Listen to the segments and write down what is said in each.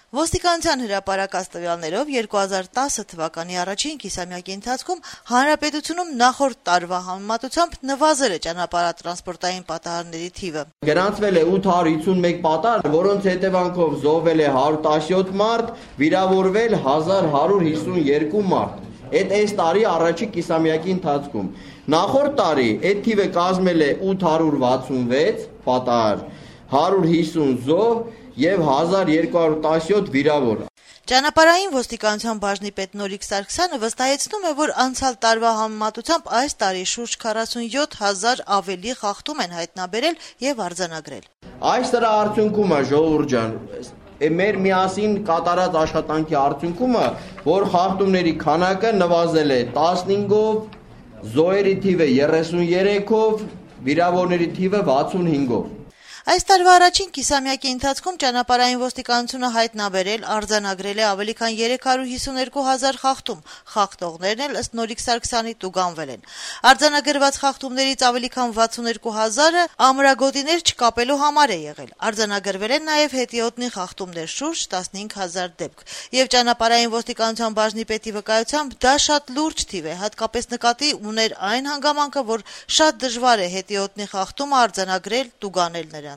Ոստիկանության հրապարակած տվյալներով 2010 թվականի առաջին կիսամյակի ընթացքում հանրապետությունում նախորդ տարվա համեմատությամբ նվազել է ճանապարհատրանսպորտային պատահարների թիվը։ Գրանցվել է 851 պատահար, որոնց հետևանքով զոհվել է 117 մարդ, վիրավորվել 1152 մարդ։ Այս տարի առաջի կիսամյակի ընթացքում։ Նախորդ տարի այդ թիվը կազմել է 866 պատահար, 150 զոհ եւ 1217 վիրավոր։ Ճանապարհային ոստիկանության բաժնի պետ Նորիկ Սարգսյանը վստահեցնում է, որ անցյալ տարվա համեմատությամբ այս տարի շուրջ 47,000 ավելի խախտում են հայտնաբերել եւ արձանագրել։ Այս դրա արդյունքում է ժողովուրդ ջան, մեր միասին կատարած աշխատանքի արդյունքում է, որ խախտումների քանակը նվազել է 15-ով, զոհերի թիվը 33-ով, վիրավորների թիվը 65-ով։ Այս տարվա առաջին կիսամյակի ընթացքում ճանապարհային ոստիկանությունը հայտնաբերել, արձանագրել է ավելի քան 352,000 խախտում, խախտողներն էլ ըստ Նորիկ Սարգսյանի տուգանվել են։ Արձանագրված խախտումներից ավելի քան 62,000-ը ամրագոտիներ չկապելու համար է եղել։ Արձանագրվել են նաև հետիոտնի խախտումներ շուրջ 15,000 դեպք։ Եվ ճանապարհային ոստիկանության բաժնի պետի վկայությամբ դա շատ լուրջ թիվ է, հատկապես նկատի ուներ այն հանգամանքը, որ շատ դժվար է հետիոտնի խախտումը արձանագրել, տուգանել նրան։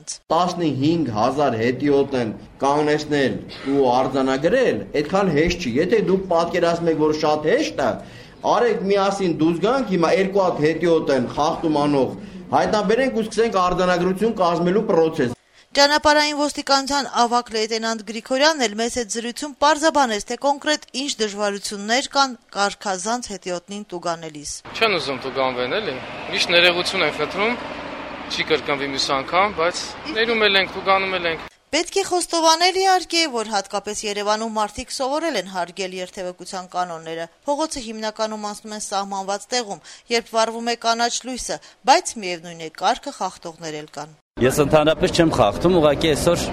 15,000 հետիոտ են կանգնեցնել ու արձանագրել, այդքան հեշտ չի։ Եթե դուք պատկերացնում եք, որ շատ հեշտ է, արեք միասին դուրս գանք, հիմա 2 հատ հետիոտ են խախտում անող, հայտնաբերենք ու սկսենք արձանագրություն կազմելու process։ Ճանապարհային ոստիկանության ավագ լեյտենանտ Գրիգորյանն էլ մեծ հետ զրույցում պարզաբանեց, թե կոնկրետ ինչ դժվարություններ կան կարգազանց հետիոտնին տուգանելիս։ Չեն ուզում տուգանվեն, էլի։ Միշտ ներողություն են խնդրում, չի կրկնվի մյուս անգամ, բայց ներում ենք, տուգանում ենք։ Պետք է խոստովանել իհարկե, որ հատկապես Երևանում մարդիկ սովորել են հարգել երթևեկության կանոնները։ Փողոցը հիմնականում անցնում են սահմանված տեղում, երբ վառվում է կանաչ լույսը, բայց միևնույն է, կարգը խախտողներ էլ կան։ Ես ընդհանրապես չեմ խախտում, ուղղակի այսօր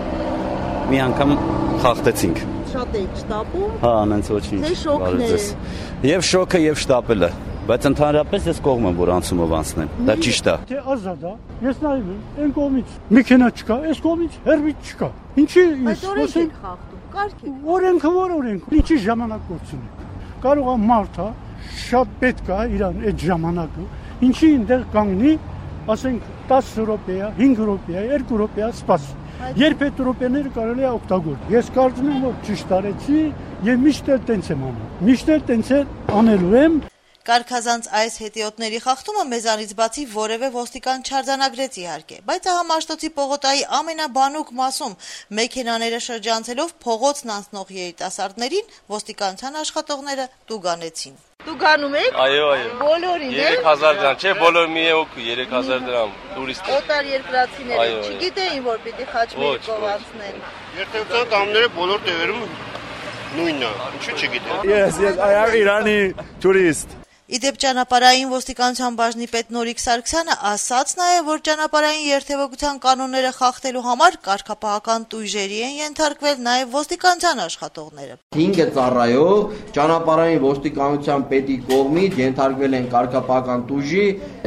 մի անգամ խախտեցինք։ Շատ եք շտապում։ Հա, անենց ոչինչ։ Թե շոկն է։ Եվ շոկը, եւ շտապելը։ Բայց ընդհանրապես ես կողմ եմ, որ անցումով անցնեմ։ Դա ճիշտ է։ Թե ազատ է, ես նայում եմ, այն կողմից մեքենա չկա, այս կողմից հերվից չկա։ Ինչի՞ ասենք խախտում, կարգ է։ Օրենքը որ օրենք, ինչի ժամանակ կորցնի։ Կարող է մարդը շատ պետք է իրան այդ ժամանակը, ինչի այնտեղ կանգնի, ասենք 10 րոպե, 5 րոպե, 2 րոպե սպասի։ Երբ այդ րոպեները կարելի է օգտագործել։ Ես կարծում եմ, որ ճիշտ արեցի եւ միշտ էլ տենց եմ անում։ Միշտ էլ տենց անելու եմ։ Կարգազանց այս հետիոտների խախտումը մեզանից բացի որևէ ոստիկան չարձանագրեց իհարկե, բայց ահա Մաշտոցի պողոտայի ամենաբանուկ մասում մեքենաները շրջանցելով փողոցն անցնող երիտասարդներին ոստիկանության աշխատողները տուգանեցին։ Տուգանում եք։ Այո։ Բոլորին է։ 3000 դրամ, չէ, բոլոր մի օք 3000 դրամ տուրիստ։ Օտար երկրացիները չգիտեին, որ պիտի խաչմերուկով անցնեն։ Երթևեկության կանոնները բոլոր տեղերում նույնն է, ինչու չգիտեմ։ Yes, I am Irani tourist. Իդեպ ճանապարհային ոստիկանության բաժնի պետ Նորիկ Սարգսյանը ասաց նաև, որ ճանապարհային երթևեկության կանոնները խախտելու համար կարգապահական տույժերի են ենթարկվել նաև ոստիկանության աշխատողները։ 5 ծառայող ճանապարհային ոստիկանության պետի կողմից ենթարկվել են կարգապահական տույժի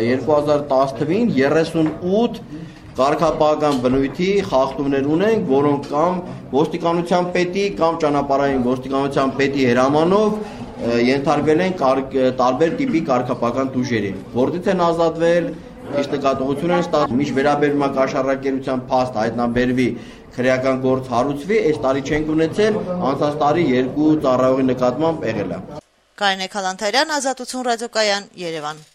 2010 թվին 38 կարգապահական բնույթի խախտումներ ունենք, որոնք կամ ոստիկանության պետի կամ ճանապարհային ոստիկանության պետի հրամանով ենթարկվել են տարբեր տիպի կարգապահական տույժերի, որտեղից են ազատվել, ճիշտ նկատողություն են ստացվում, միշտ վերաբերում է կաշառակերության փաստ հայտնաբերվի, քրեական գործ հարուցվի, այս տարի չենք ունեցել, անցած տարի 2 ծառայողի նկատմամբ եղել է։ Կարինե Քալանթարյան, Ազատություն ռադիոկայան, Երևան։